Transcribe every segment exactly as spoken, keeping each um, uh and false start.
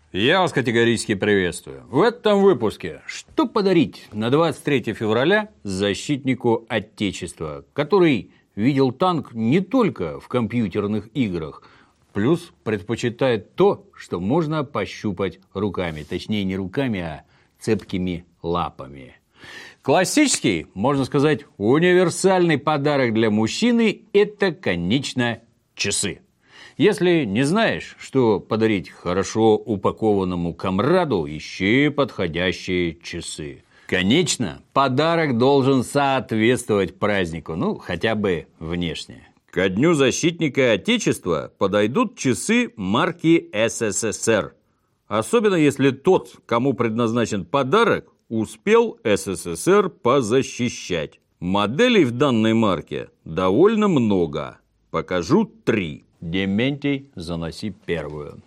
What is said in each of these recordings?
Я вас категорически приветствую. В этом выпуске что подарить на двадцать третье февраля защитнику Отечества, который видел танк не только в компьютерных играх, плюс предпочитает то, что можно пощупать руками, точнее не руками, а цепкими лапами. Классический, можно сказать, универсальный подарок для мужчины – это, конечно, часы. Если не знаешь, что подарить хорошо упакованному комраду, ищи подходящие часы. Конечно, подарок должен соответствовать празднику, ну, хотя бы внешне. Ко Дню защитника Отечества подойдут часы марки эс эс эс эр. Особенно если тот, кому предназначен подарок, успел эс эс эс эр позащищать. Моделей в данной марке довольно много. Покажу три. Дементий, заноси первую.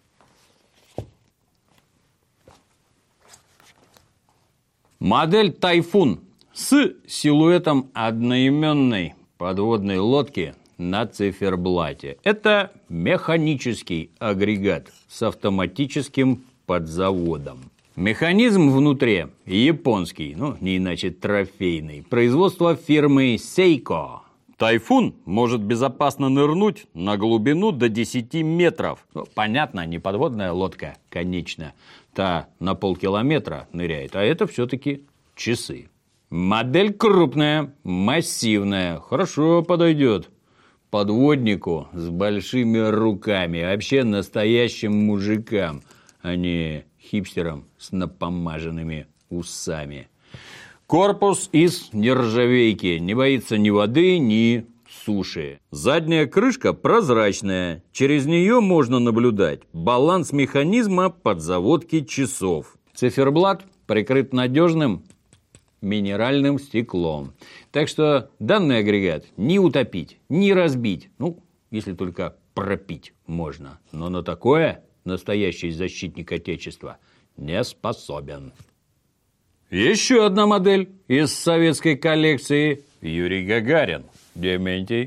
Модель «Тайфун» с силуэтом одноименной подводной лодки на циферблате. Это механический агрегат с автоматическим подзаводом. Механизм внутри японский, ну не иначе трофейный, производство фирмы Seiko. «Тайфун» может безопасно нырнуть на глубину до десяти метров. Ну, понятно, не подводная лодка, конечно. Та на полкилометра ныряет, а это все-таки часы. Модель крупная, массивная, хорошо подойдет подводнику с большими руками, вообще настоящим мужикам, а не хипстерам с напомаженными усами. Корпус из нержавейки, не боится ни воды, ни суши. Задняя крышка прозрачная, через нее можно наблюдать баланс механизма подзаводки часов. Циферблат прикрыт надежным минеральным стеклом. Так что данный агрегат не утопить, не разбить, ну, если только пропить можно. Но на такое настоящий защитник Отечества не способен. Еще одна модель из советской коллекции – Юрий Гагарин. Дементий.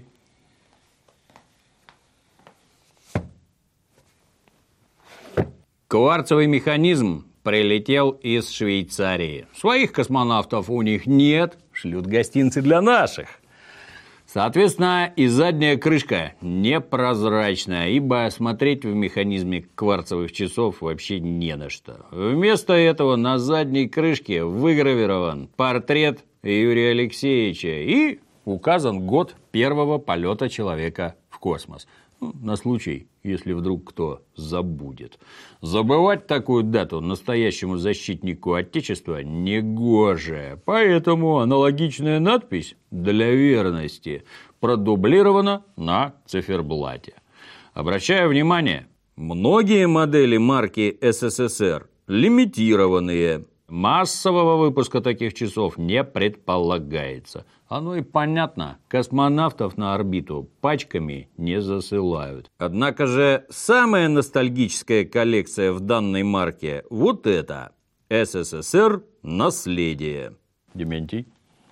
Кварцевый механизм прилетел из Швейцарии. Своих космонавтов у них нет, шлют гостинцы для наших. Соответственно, и задняя крышка непрозрачная, ибо смотреть в механизме кварцевых часов вообще не на что. Вместо этого на задней крышке выгравирован портрет Юрия Алексеевича и указан год первого полета человека в космос. Ну, на случай, если вдруг кто забудет. Забывать такую дату настоящему защитнику Отечества негоже. Поэтому аналогичная надпись для верности продублирована на циферблате. Обращаю внимание, многие модели марки эс эс эс эр лимитированные. Массового выпуска таких часов не предполагается. Оно и понятно, космонавтов на орбиту пачками не засылают. Однако же самая ностальгическая коллекция в данной марке вот это. эс эс эс эр «Наследие». Дементий.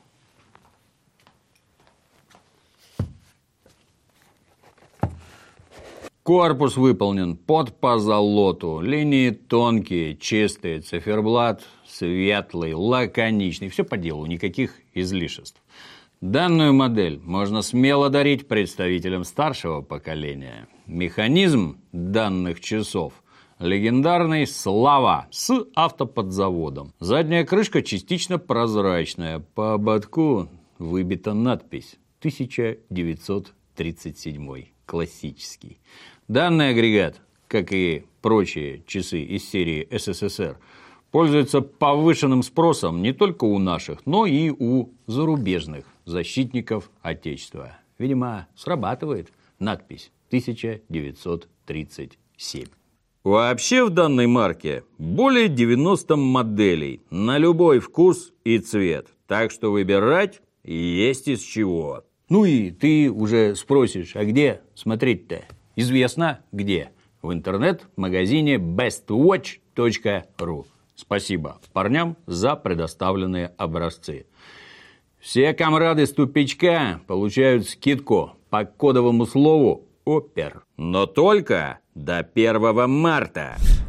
Корпус выполнен под позолоту, линии тонкие, чистые, циферблат светлый, лаконичный, все по делу, никаких излишеств. Данную модель можно смело дарить представителям старшего поколения. Механизм данных часов – легендарный «Слава» с автоподзаводом. Задняя крышка частично прозрачная, по ободку выбита надпись тысяча девятьсот тридцать седьмой, классический. Данный агрегат, как и прочие часы из серии эс эс эс эр, пользуется повышенным спросом не только у наших, но и у зарубежных защитников Отечества. Видимо, срабатывает надпись тысяча девятьсот тридцать семь. Вообще в данной марке более девяноста моделей на любой вкус и цвет. Так что выбирать есть из чего. Ну и ты уже спросишь, а где смотреть-то? Известно где. В интернет-магазине бест вотч точка ру. Спасибо парням за предоставленные образцы. Все комрады с тупичка получают скидку по кодовому слову «ОПЕР». Но только до первого марта.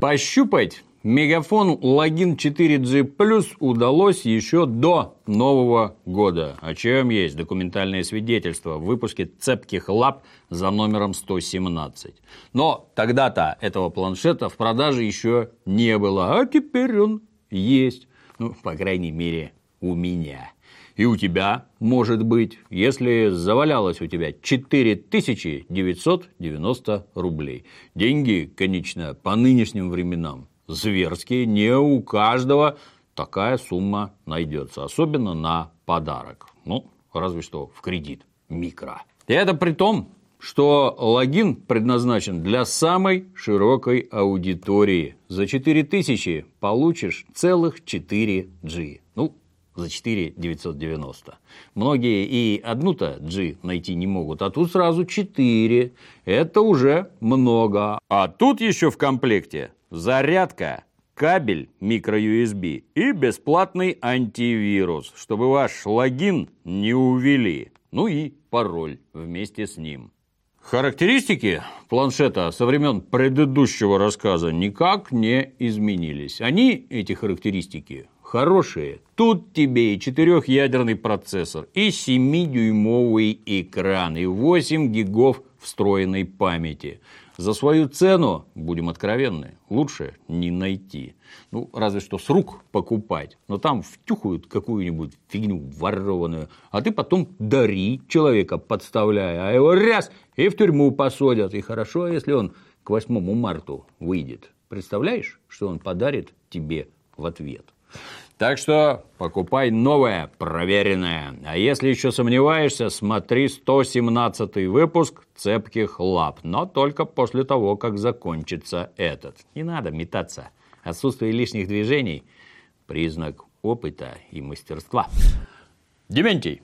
Пощупать Мегафон логин четыре джи плюс удалось еще до Нового года, о чем есть документальное свидетельство в выпуске «Цепких лап» за номером сто семнадцать. Но тогда-то этого планшета в продаже еще не было, а теперь он есть. Ну, по крайней мере, у меня. И у тебя, может быть, если завалялось у тебя четыре тысячи девятьсот девяносто рублей. Деньги, конечно, по нынешним временам зверские, не у каждого такая сумма найдется, особенно на подарок. Ну, разве что в кредит, микро. И это при том, что логин предназначен для самой широкой аудитории. За четыре тысячи получишь целых четыре джи. Ну, за четыре тысячи девятьсот девяносто. Многие и одну-то джи найти не могут, а тут сразу четыре. Это уже много. А тут еще в комплекте зарядка, кабель микро-ю эс би и бесплатный антивирус, чтобы ваш логин не увели. Ну и пароль вместе с ним. Характеристики планшета со времен предыдущего рассказа никак не изменились. Они, эти характеристики, хорошие. Тут тебе и четырехъядерный процессор, и семидюймовый экран, и восемь гигов встроенной памяти. За свою цену, будем откровенны, лучше не найти. Ну, разве что с рук покупать. Но там втюхают какую-нибудь фигню ворованную, а ты потом дари человека, подставляя, а его ряс и в тюрьму посадят. И хорошо, если он к восьмому марта выйдет. Представляешь, что он подарит тебе в ответ? Так что покупай новое, проверенное. А если еще сомневаешься, смотри сто семнадцатый выпуск «Цепких лап». Но только после того, как закончится этот. Не надо метаться. Отсутствие лишних движений – признак опыта и мастерства. Дементий,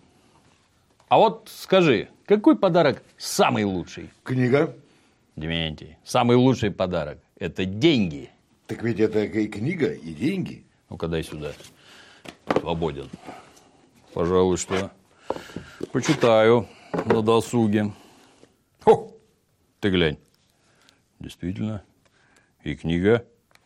а вот скажи, какой подарок самый лучший? Книга. Дементий, самый лучший подарок – это деньги. Так ведь это и книга, и деньги. Ну-ка, дай сюда. Свободен. Пожалуй, что почитаю на досуге. О, ты глянь. Действительно, и книга,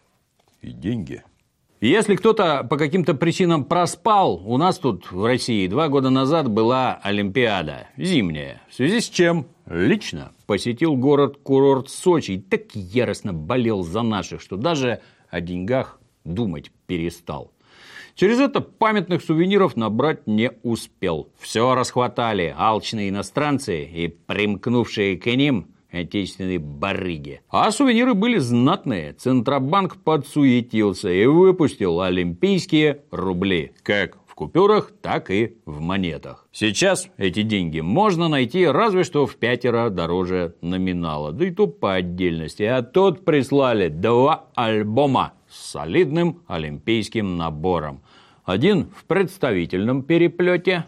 и деньги. Если кто-то по каким-то причинам проспал, у нас тут в России два года назад была Олимпиада, зимняя. В связи с чем лично посетил город-курорт Сочи и так яростно болел за наших, что даже о деньгах думать перестал. Через это памятных сувениров набрать не успел. Все расхватали алчные иностранцы и примкнувшие к ним отечественные барыги. А сувениры были знатные. Центробанк подсуетился и выпустил олимпийские рубли. Как в купюрах, так и в монетах. Сейчас эти деньги можно найти разве что в пятеро дороже номинала. Да и то по отдельности. А тут прислали два альбома с солидным олимпийским набором. Один в представительном переплете,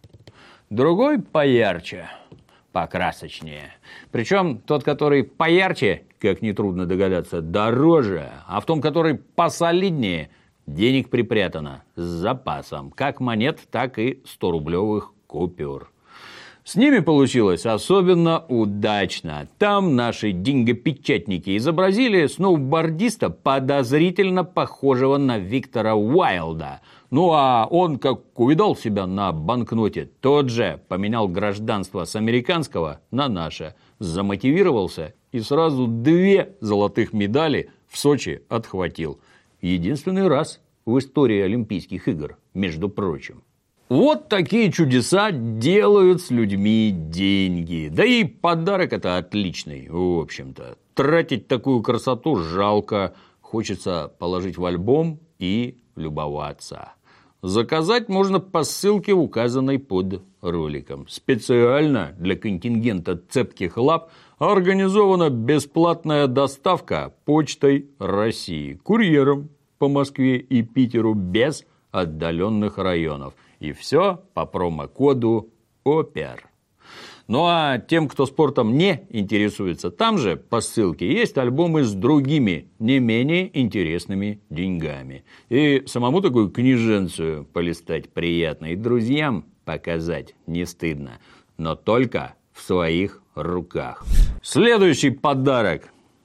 другой поярче, покрасочнее. Причем тот, который поярче, как нетрудно догадаться, дороже, а в том, который посолиднее, денег припрятано с запасом, как монет, так и сторублевых купюр. С ними получилось особенно удачно. Там наши деньгопечатники изобразили сноубордиста, подозрительно похожего на Виктора Уайлда. Ну а он, как увидал себя на банкноте, тот же поменял гражданство с американского на наше, замотивировался и сразу две золотых медали в Сочи отхватил. Единственный раз в истории Олимпийских игр, между прочим. Вот такие чудеса делают с людьми деньги. Да и подарок это отличный, в общем-то. Тратить такую красоту жалко. Хочется положить в альбом и любоваться. Заказать можно по ссылке, указанной под роликом. Специально для контингента «Цепких лап» организована бесплатная доставка почтой России. Курьером по Москве и Питеру без отдаленных районов. И все по промокоду ОПЕР. Ну а тем, кто спортом не интересуется, там же по ссылке есть альбомы с другими, не менее интересными деньгами. И самому такую книженцию полистать приятно, и друзьям показать не стыдно. Но только в своих руках. Следующий подарок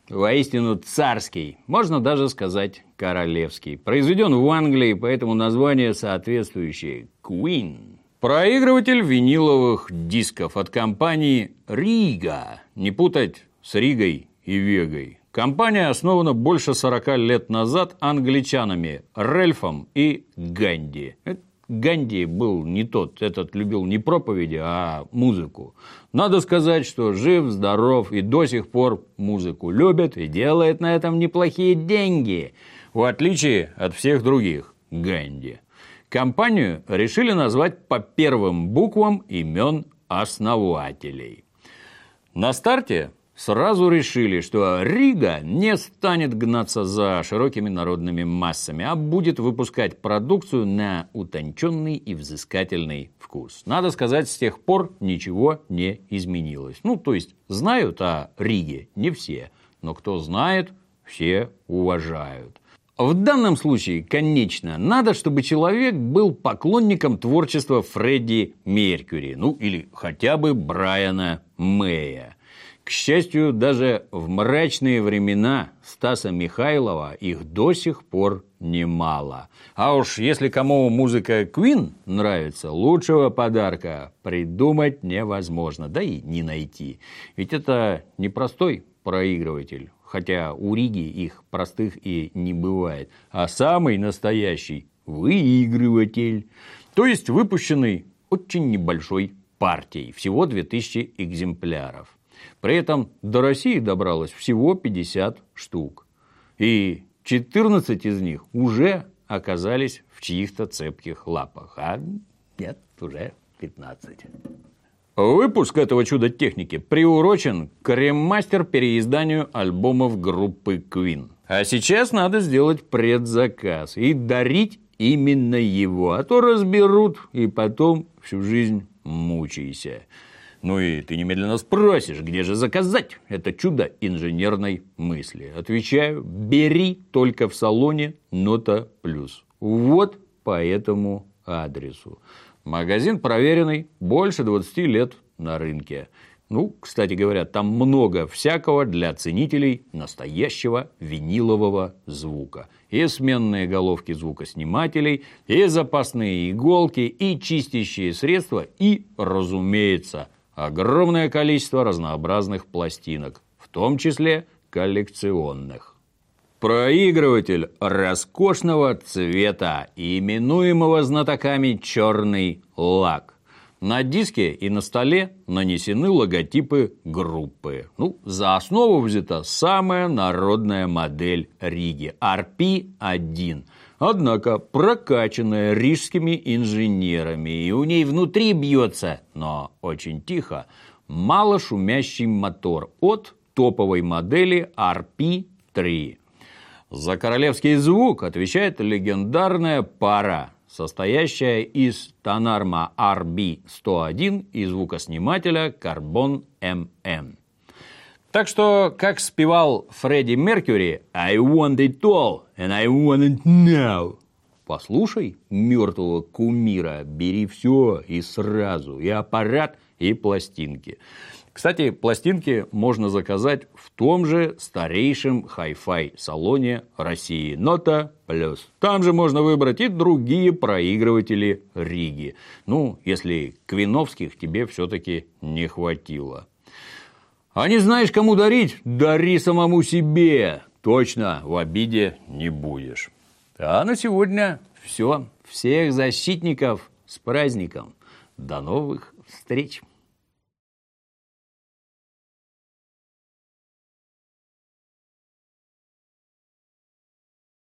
воистину царский, можно даже сказать королевский. Произведен в Англии, поэтому название соответствующее – Queen. Проигрыватель виниловых дисков от компании Рига. Не путать с Ригой и Вегой. Компания основана больше сорока лет назад англичанами Рэльфом и Ганди. Ганди был не тот, этот любил не проповеди, а музыку. Надо сказать, что жив, здоров и до сих пор музыку любит и делает на этом неплохие деньги, в отличие от всех других Ганди. Компанию решили назвать по первым буквам имен основателей. На старте сразу решили, что Рига не станет гнаться за широкими народными массами, а будет выпускать продукцию на утонченный и взыскательный вкус. Надо сказать, с тех пор ничего не изменилось. Ну, то есть, знают о Риге не все, но кто знает, все уважают. В данном случае, конечно, надо, чтобы человек был поклонником творчества Фредди Меркьюри, ну или хотя бы Брайана Мэя. К счастью, даже в мрачные времена Стаса Михайлова их до сих пор немало. А уж если кому музыка Queen нравится, лучшего подарка придумать невозможно, да и не найти. Ведь это непростой проигрыватель, хотя у Риги их простых и не бывает, а самый настоящий выигрыватель, то есть выпущенный очень небольшой партией, всего две тысячи экземпляров. При этом до России добралось всего пятьдесят штук. И четырнадцать из них уже оказались в чьих-то цепких лапах. А нет, уже пятнадцать. Выпуск этого чуда техники приурочен к ремастер-переизданию альбомов группы Queen. А сейчас надо сделать предзаказ и дарить именно его. А то разберут и потом всю жизнь мучайся. Ну и ты немедленно спросишь, где же заказать это чудо инженерной мысли. Отвечаю, бери только в салоне Нота Плюс. Вот по этому адресу. Магазин проверенный, больше двадцати лет на рынке. Ну, кстати говоря, там много всякого для ценителей настоящего винилового звука. И сменные головки звукоснимателей, и запасные иголки, и чистящие средства, и, разумеется, огромное количество разнообразных пластинок, в том числе коллекционных. Проигрыватель роскошного цвета, именуемого знатоками черный лак. На диске и на столе нанесены логотипы группы. Ну, за основу взята самая народная модель Риги – ар пи один. Однако прокачанная рижскими инженерами, и у ней внутри бьется, но очень тихо, малошумящий мотор от топовой модели ар пи три. За королевский звук отвечает легендарная пара, состоящая из Тонарма ар би сто один и звукоснимателя Carbon эм эм. Так что, как спевал Фредди Меркьюри, I want it all, and I want it now. Послушай мертвого кумира, бери все и сразу, и аппарат, и пластинки. Кстати, пластинки можно заказать в том же старейшем хай-фай салоне России Нота Плюс. Там же можно выбрать и другие проигрыватели Риги. Ну, если квиновских тебе все-таки не хватило. А не знаешь, кому дарить? Дари самому себе. Точно в обиде не будешь. А на сегодня все. Всех защитников с праздником. До новых встреч.